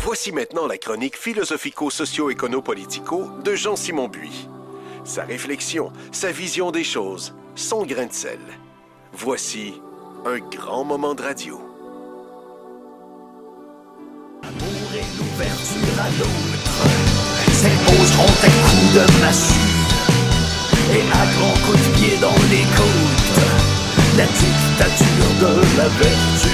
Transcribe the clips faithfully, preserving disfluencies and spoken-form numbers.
Voici maintenant la chronique philosophico-socio-écono-politico de Jean-Simon Buis. Sa réflexion, sa vision des choses, son grain de sel. Voici un grand moment de radio. L'amour et l'ouverture à l'autre s'imposeront à coups de massue et à grands coups de pied dans les côtes. La dictature de la vertu.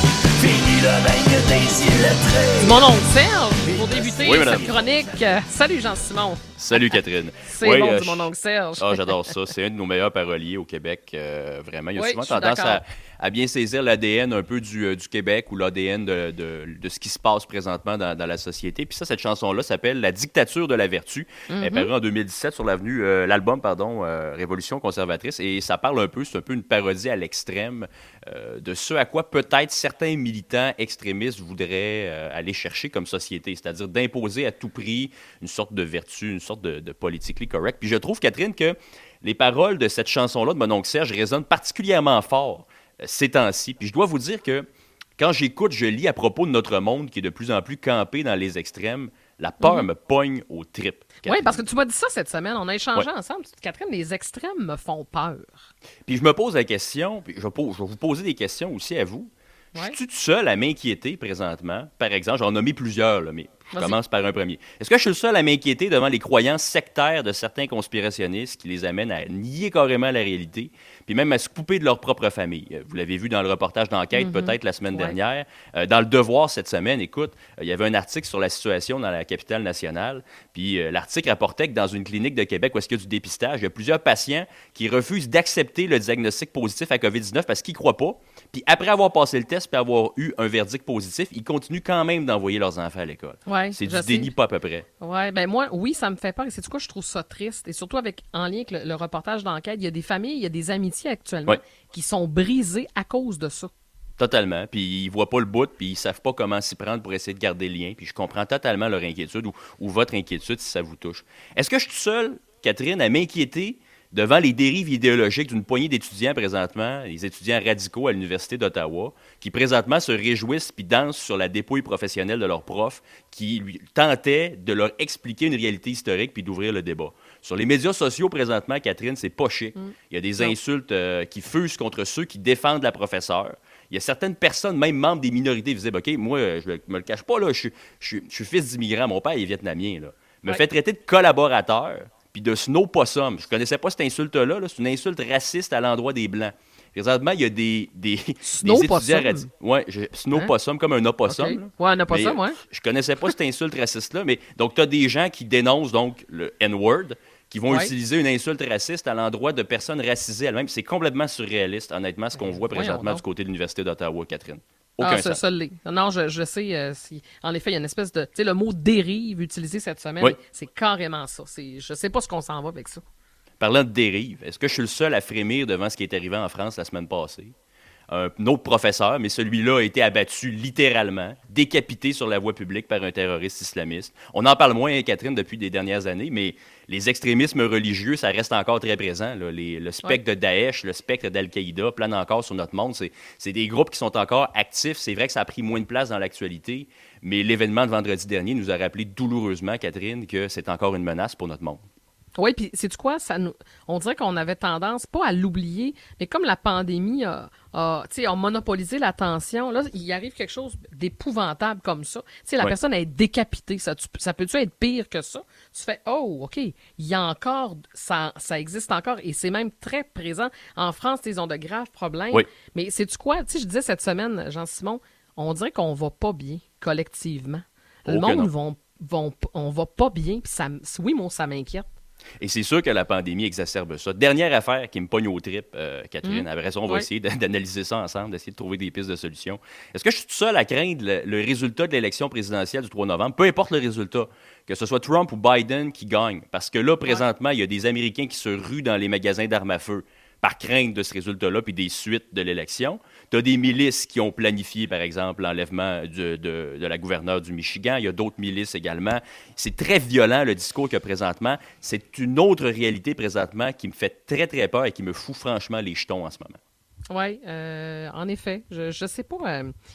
Fini le règne des illettrés. Mon nom Serge, pour débuter oui, cette chronique. Euh, salut Jean-Simon. Salut Catherine. C'est oui, bon euh, du mon oncle Serge. Ah, j'adore ça. C'est un de nos meilleurs paroliers au Québec. Euh, vraiment, il a Oui, souvent je suis tendance à, d'accord. à bien saisir l'A D N un peu du, euh, du Québec ou l'A D N de, de, de ce qui se passe présentement dans, dans la société. Puis ça, cette chanson-là s'appelle La dictature de la vertu. Elle est parue en deux mille dix-sept sur l'avenue, euh, l'album, pardon, euh, Révolution conservatrice. Et ça parle un peu, c'est un peu une parodie à l'extrême euh, de ce à quoi peut-être certains militants extrémistes voudraient euh, aller chercher comme société. C'est-à-dire d'imposer à tout prix une sorte de vertu, une sorte de, de politically correct. Puis je trouve, Catherine, que les paroles de cette chanson-là de mon oncle Serge résonnent particulièrement fort euh, ces temps-ci. Puis je dois vous dire que quand j'écoute, je lis à propos de notre monde qui est de plus en plus campé dans les extrêmes, la peur Mhm. me pogne aux tripes. Oui, Catherine. parce que tu m'as dit ça cette semaine. On a échangé Ouais. ensemble. Tu dis, Catherine, les extrêmes me font peur. Puis je me pose la question, puis je vais, pose- je vais vous poser des questions aussi à vous. Ouais. Je suis tout seul à m'inquiéter présentement? Par exemple, j'en ai nommé plusieurs, là, mais je Vas-y. commence par un premier. Est-ce que je suis le seul à m'inquiéter devant les croyances sectaires de certains conspirationnistes qui les amènent à nier carrément la réalité, puis même à se couper de leur propre famille? Euh, Vous l'avez vu dans le reportage d'enquête, Mhm. peut-être la semaine Ouais. dernière. Euh, dans Le Devoir cette semaine, écoute, euh, il y avait un article sur la situation dans la capitale nationale, puis euh, l'article rapportait que dans une clinique de Québec où est-ce qu'il y a du dépistage, il y a plusieurs patients qui refusent d'accepter le diagnostic positif à covid dix-neuf parce qu'ils ne croient pas. Puis après avoir passé le test et avoir eu un verdict positif, ils continuent quand même d'envoyer leurs enfants à l'école. Ouais, C'est je du sais. déni pas à peu près. Ouais, ben moi, oui, ça me fait peur. Et c'est quoi, je trouve ça triste. Et surtout avec en lien avec le, le reportage d'enquête, il y a des familles, il y a des amitiés actuellement Ouais. qui sont brisées à cause de ça. Totalement. Puis ils voient pas le bout, puis ils savent pas comment s'y prendre pour essayer de garder le lien. Puis je comprends totalement leur inquiétude ou, ou votre inquiétude si ça vous touche. Est-ce que je suis seul, Catherine, à m'inquiéter devant les dérives idéologiques d'une poignée d'étudiants présentement, les étudiants radicaux à l'Université d'Ottawa, qui présentement se réjouissent puis dansent sur la dépouille professionnelle de leur prof, qui lui tentaient de leur expliquer une réalité historique puis d'ouvrir le débat. Sur les médias sociaux présentement, Catherine, c'est pas chic. Il y a des Non. insultes euh, qui fusent contre ceux qui défendent la professeure. Il y a certaines personnes, même membres des minorités visibles. OK, moi, euh, je me le cache pas, là, je, suis- je, suis- je suis fils d'immigrants. Mon père est vietnamien. Là. Me Ouais. fait traiter de collaborateur puis de snow-possum. Je connaissais pas cette insulte-là. Là. C'est une insulte raciste à l'endroit des Blancs. Présentement, il y a des, des, des Snow-possum? étudiants radicaux. Oui, snow-possum, comme un opossum. OK. là. Ouais, on n'a pas Mais, ça, moi. Je connaissais pas cette insulte raciste-là, mais donc tu as des gens qui dénoncent donc le N-word, qui vont Ouais. utiliser une insulte raciste à l'endroit de personnes racisées elles-mêmes. C'est complètement surréaliste, honnêtement, ce qu'on voit voyons présentement donc. du côté de l'Université d'Ottawa, Catherine. Aucun Ah, ça, sens. ça l'est. Non, je, je sais. euh, si, en effet, il y a une espèce de. Tu sais, le mot dérive utilisé cette semaine, Oui. c'est carrément ça. C'est, je sais pas ce qu'on s'en va avec ça. Parlant de dérive, est-ce que je suis le seul à frémir devant ce qui est arrivé en France la semaine passée? Un autre professeur, mais celui-là a été abattu littéralement, décapité sur la voie publique par un terroriste islamiste. On en parle moins, hein, Catherine, depuis des dernières années, mais les extrémismes religieux, ça reste encore très présent. Là. Les- le spectre de Daesh, le spectre d'Al-Qaïda plane encore sur notre monde. C'est, c'est des groupes qui sont encore actifs. C'est vrai que ça a pris moins de place dans l'actualité, mais l'événement de vendredi dernier nous a rappelé douloureusement, Catherine, que c'est encore une menace pour notre monde. Oui, puis sais-tu quoi? Ça nous, on dirait qu'on avait tendance, pas à l'oublier, mais comme la pandémie a, a, tu sais, a monopolisé l'attention, là, il arrive quelque chose d'épouvantable comme ça. Tu sais, la Ouais. personne est décapitée. Ça, tu- ça peut-tu être pire que ça? Tu fais, oh, OK, il y a encore, ça, ça existe encore, et c'est même très présent. En France, ils ont de graves problèmes. Oui. Mais sais-tu quoi? Tu sais, je disais cette semaine, Jean-Simon, on dirait qu'on va pas bien, collectivement. Le Oh que monde non. vont, vont, on va pas bien, puis ça, m- oui, moi, ça m'inquiète. Et c'est sûr que la pandémie exacerbe ça. Dernière affaire qui me pogne aux tripes, euh, Catherine. Après raison, on va Ouais. essayer d- d'analyser ça ensemble, d'essayer de trouver des pistes de solutions. Est-ce que je suis tout seul à craindre le, le résultat de l'élection présidentielle du trois novembre, peu importe le résultat, que ce soit Trump ou Biden qui gagne? Parce que là, présentement, il y a des Américains qui se ruent dans les magasins d'armes à feu par crainte de ce résultat-là puis des suites de l'élection. Tu as des milices qui ont planifié, par exemple, l'enlèvement de, de, de la gouverneure du Michigan. Il y a d'autres milices également. C'est très violent, le discours qu'il y a présentement. C'est une autre réalité présentement qui me fait très, très peur et qui me fout franchement les jetons en ce moment. Oui, euh, en effet. Je, je sais pas. euh,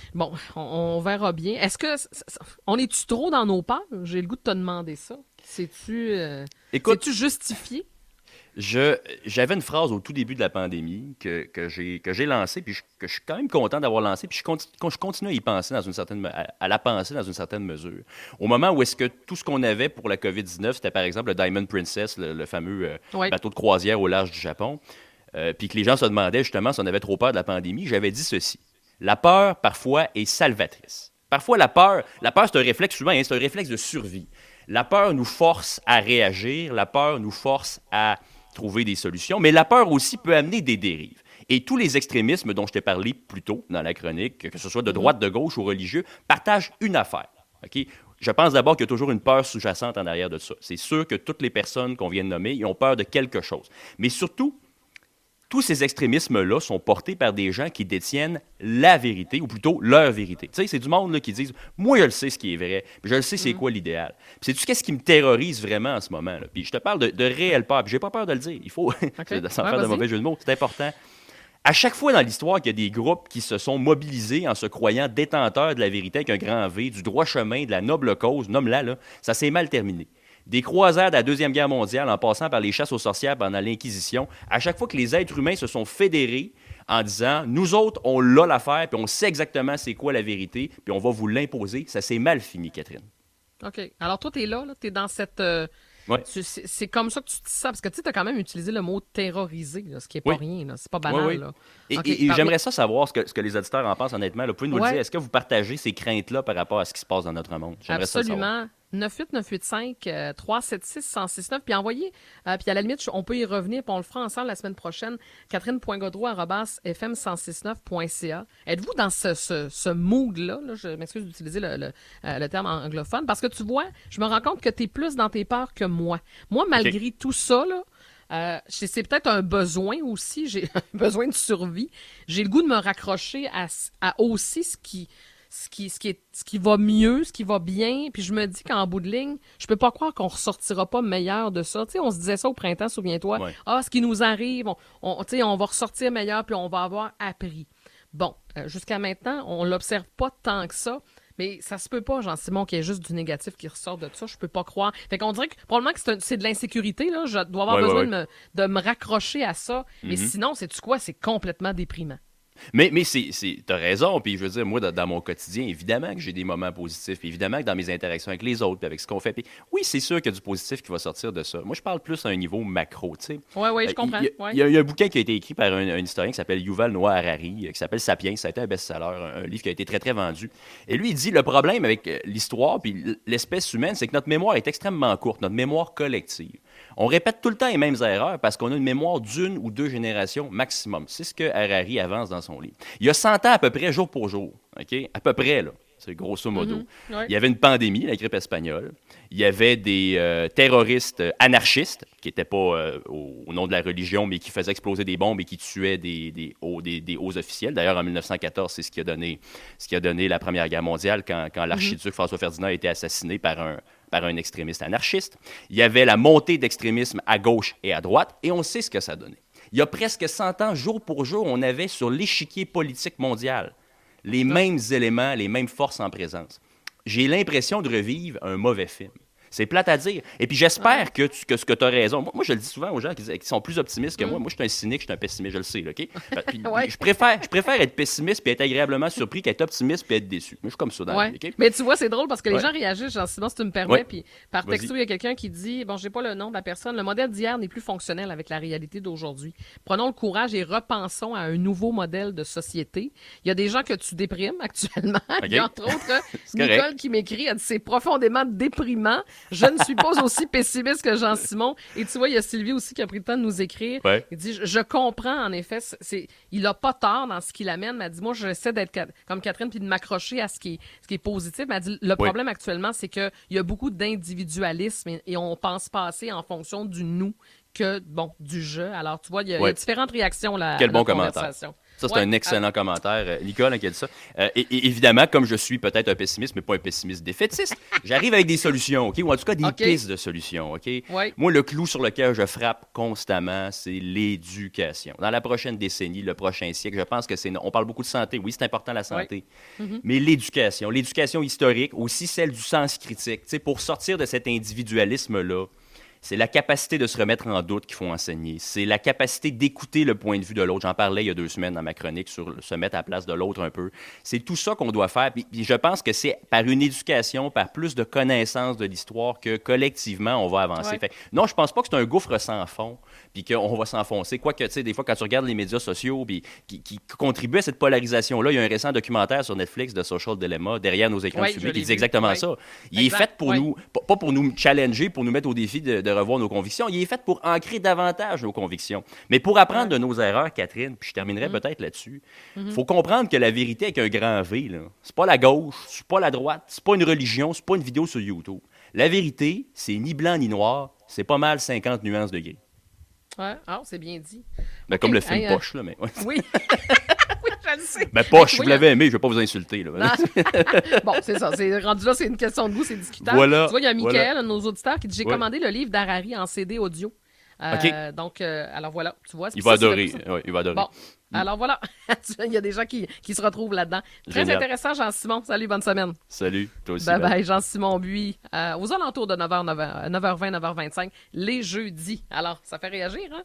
Bon, on, on verra bien. Est-ce que c- c- on est-tu trop dans nos peurs? J'ai le goût de te demander ça. C'est-tu, euh, Écoute, c'est-tu justifié? Je, j'avais une phrase au tout début de la pandémie que, que, j'ai, que j'ai lancée, puis je, que je suis quand même content d'avoir lancée, puis je continue, je continue à y penser dans une certaine, me- à, à la penser dans une certaine mesure. Au moment où est-ce que tout ce qu'on avait pour la covid dix-neuf, c'était par exemple le Diamond Princess, le, le fameux euh, Oui. bateau de croisière au large du Japon, euh, puis que les gens se demandaient justement si on avait trop peur de la pandémie, j'avais dit ceci. La peur, parfois, est salvatrice. Parfois, la peur, la peur, c'est un réflexe souvent, hein, c'est un réflexe de survie. La peur nous force à réagir, la peur nous force à trouver des solutions, mais la peur aussi peut amener des dérives. Et tous les extrémismes dont je t'ai parlé plus tôt dans la chronique, que ce soit de droite, de gauche ou religieux, partagent une affaire. OK? Je pense d'abord qu'il y a toujours une peur sous-jacente en arrière de ça. C'est sûr que toutes les personnes qu'on vient de nommer, ils ont peur de quelque chose. Mais surtout, tous ces extrémismes-là sont portés par des gens qui détiennent la vérité, ou plutôt leur vérité. Tu sais, c'est du monde là, qui disent « Moi, je le sais ce qui est vrai, puis je le sais c'est quoi l'idéal. » Puis sais-tu qu'est-ce qui me terrorise vraiment en ce moment? Là? Puis je te parle de, de réelle peur, puis j'ai pas peur de le dire. Il faut, Okay. sans Ouais, faire de vas-y. mauvais jeu de mots, c'est important. À chaque fois dans l'histoire qu'il y a des groupes qui se sont mobilisés en se croyant détenteurs de la vérité avec un grand V, du droit chemin, de la noble cause, nomme-la, là, ça s'est mal terminé. Des croisades de la Deuxième Guerre mondiale, en passant par les chasses aux sorcières pendant l'Inquisition, à chaque fois que les êtres humains se sont fédérés en disant « Nous autres, on l'a l'affaire, puis on sait exactement c'est quoi la vérité, puis on va vous l'imposer », ça s'est mal fini, Catherine. OK. Alors, toi, t'es là, là t'es dans cette... euh, Ouais. tu- c'est, c'est comme ça que tu te sens. Parce que tu as quand même utilisé le mot terroriser, là, ce qui est pas Oui. rien. Là. C'est pas banal. Oui, oui. Là. Et, OK, et- et parlez- j'aimerais ça savoir ce que, ce que les auditeurs en pensent, honnêtement. Là. Vous pouvez nous Ouais. le dire. Est-ce que vous partagez ces craintes-là par rapport à ce qui se passe dans notre monde? J'aimerais ça le savoir. Absolument. neuf huit neuf huit cinq trois sept six un zéro six neuf. Puis envoyez, euh, puis à la limite, on peut y revenir, puis on le fera ensemble la semaine prochaine. catherine point godreau arobase f m cent soixante-neuf point c a. Êtes-vous dans ce, ce, ce mood-là? Là? Je m'excuse d'utiliser le, le, euh, le terme anglophone, parce que tu vois, je me rends compte que tu es plus dans tes peurs que moi. Moi, malgré tout ça, là, euh, c'est c'est peut-être un besoin aussi, j'ai un besoin de survie. J'ai le goût de me raccrocher à, à aussi ce qui... Ce qui, ce, qui est, ce qui va mieux, ce qui va bien, puis je me dis qu'en bout de ligne, je peux pas croire qu'on ressortira pas meilleur de ça. Tu sais, on se disait ça au printemps, souviens-toi. Ouais. Ah, ce qui nous arrive, on, on, tu sais, on va ressortir meilleur, puis on va avoir appris. Bon, euh, jusqu'à maintenant, on l'observe pas tant que ça, mais ça se peut pas, Jean-Simon, qu'il y ait juste du négatif qui ressort de ça. Je peux pas croire. Fait qu'on dirait que probablement que c'est, un- c'est de l'insécurité, là. Je dois avoir Ouais, besoin ouais, de, me, de me raccrocher à ça. Mais Mhm. sinon, sais-tu quoi? C'est complètement déprimant. Mais, mais c'est, c'est, t'as raison, puis je veux dire, moi, dans, dans mon quotidien, évidemment que j'ai des moments positifs, puis évidemment que dans mes interactions avec les autres, puis avec ce qu'on fait, puis oui, c'est sûr qu'il y a du positif qui va sortir de ça. Moi, je parle plus à un niveau macro, tu sais. Oui, oui, je Euh, comprends. Il y, a- Ouais. il y a- il y a un bouquin qui a été écrit par un, un historien qui s'appelle Yuval Noah Harari, euh, qui s'appelle Sapiens. Ça a été un best-seller, un, un livre qui a été très, très vendu. Et lui, il dit le problème avec euh, l'histoire puis l- l'espèce humaine, c'est que notre mémoire est extrêmement courte, notre mémoire collective. On répète tout le temps les mêmes erreurs parce qu'on a une mémoire d'une ou deux générations maximum. C'est ce que Harari avance dans son livre. Il y a cent ans à peu près, jour pour jour. OK? À peu près, là. C'est grosso modo. Mhm. Ouais. Il y avait une pandémie, la grippe espagnole. Il y avait des euh, terroristes anarchistes qui n'étaient pas euh, au, au nom de la religion, mais qui faisaient exploser des bombes et qui tuaient des, des, hauts, des, des hauts officiels. D'ailleurs, en mille neuf cent quatorze, c'est ce qui a donné, ce qui a donné la Première Guerre mondiale quand, quand l'archiduc François Ferdinand a été assassiné par un, par un extrémiste anarchiste. Il y avait la montée d'extrémisme à gauche et à droite, et on sait ce que ça donnait. Il y a presque cent ans, jour pour jour, on avait sur l'échiquier politique mondial les mêmes éléments, les mêmes forces en présence. J'ai l'impression de revivre un mauvais film. C'est plate à dire. Et puis j'espère que, tu, que, que tu as raison. Moi, moi, je le dis souvent aux gens qui, qui sont plus optimistes que moi. Moi, je suis un cynique, je suis un pessimiste, je le sais. Là, OK? Puis, Ouais. je, préfère, je préfère être pessimiste puis être agréablement surpris qu'être optimiste puis être déçu. Moi, je suis comme ça dans la Ouais. vie. OK? Mais tu vois, c'est drôle parce que les Ouais. gens réagissent, Jean-Simon, si tu me permets, Ouais. puis par Vas-y. texto, il y a quelqu'un qui dit, bon, j'ai pas le nom de la personne, le modèle d'hier n'est plus fonctionnel avec la réalité d'aujourd'hui. Prenons le courage et repensons à un nouveau modèle de société. Il y a des gens que tu déprimes actuellement. Il y a entre autres C'est correct. Nicole qui m'écrit, elle dit, c'est profondément déprimant. Je ne suis pas aussi pessimiste que Jean-Simon. Et tu vois, il y a Sylvie aussi qui a pris le temps de nous écrire. Ouais. Il dit, je, je comprends, en effet, c'est- c'est, il a pas tort dans ce qu'il amène, mais elle dit, moi, j'essaie d'être ca- comme Catherine puis de m'accrocher à ce qui est, ce qui est positif. Mais elle dit, le problème actuellement, c'est qu'il y a beaucoup d'individualisme et, et on pense passer en fonction du nous que, bon, du je. Alors, tu vois, il y a, il y a Ouais. différentes réactions là, Quel à bon notre commentaire. conversation. Ça, c'est Ouais. un excellent commentaire. Euh, Nicole, hein, qui a dit ça. Euh, et, et évidemment, comme je suis peut-être un pessimiste, mais pas un pessimiste défaitiste, j'arrive avec des solutions, OK? Ou en tout cas, des OK. pistes de solutions, OK? Ouais. Moi, le clou sur lequel je frappe constamment, c'est l'éducation. Dans la prochaine décennie, le prochain siècle, je pense que c'est... On parle beaucoup de santé. Oui, c'est important, la santé. Mm-hmm. Mais l'éducation, l'éducation historique, aussi celle du sens critique, tu sais, pour sortir de cet individualisme-là, c'est la capacité de se remettre en doute qu'il faut enseigner. C'est la capacité d'écouter le point de vue de l'autre. J'en parlais il y a deux semaines dans ma chronique sur le- se mettre à la place de l'autre un peu. C'est tout ça qu'on doit faire. Puis, puis je pense que c'est par une éducation, par plus de connaissances de l'histoire que collectivement, on va avancer. Ouais. Fait que non, je pense pas que c'est un gouffre sans fond puis qu'on va s'enfoncer. Quoique, tu sais, des fois, quand tu regardes les médias sociaux puis qui, qui contribuent à cette polarisation-là, il y a un récent documentaire sur Netflix de Social Dilemma, Derrière nos écrans Ouais, fumés, je qui l'ai dit vu. exactement Ouais. ça. Il Exact. est fait pour Ouais. nous, pas pas pour nous challenger, pour nous mettre au défi de, de revoir nos convictions. Il est fait pour ancrer davantage nos convictions. Mais pour apprendre de nos erreurs, Catherine, puis je terminerai peut-être là-dessus, il faut comprendre que la vérité avec un grand V, là, c'est pas la gauche, c'est pas la droite, c'est pas une religion, c'est pas une vidéo sur YouTube. La vérité, c'est ni blanc ni noir, c'est pas mal cinquante nuances de gris. Ouais. Ah, c'est bien dit. Ben, OK. comme le film Hey, euh, Poche, là, mais... ouais. Oui. oui, je le sais. Ben, Poche, Tu si vois, vous l'avez aimé, je vais pas vous insulter, là. Non. Bon, c'est ça. C'est rendu là, c'est une question de goût, c'est discutable. Voilà, Tu vois, il y a Michael, voilà. un de nos auditeurs, qui dit J'ai Ouais. commandé le livre d'Harari en C D audio. Euh, OK. Donc, euh, alors voilà, tu vois. Il ça, va c'est le adorer. plus- Ouais, il va adorer. Bon, alors voilà. Il y a des gens qui, qui se retrouvent là-dedans. Très Génial. intéressant, Jean-Simon. Salut, bonne semaine. Salut, toi aussi. Bye Ben. bye, Jean-Simon Buis. Euh, aux alentours de neuf heures, neuf heures vingt, neuf heures vingt, les jeudis. Alors, ça fait réagir, hein?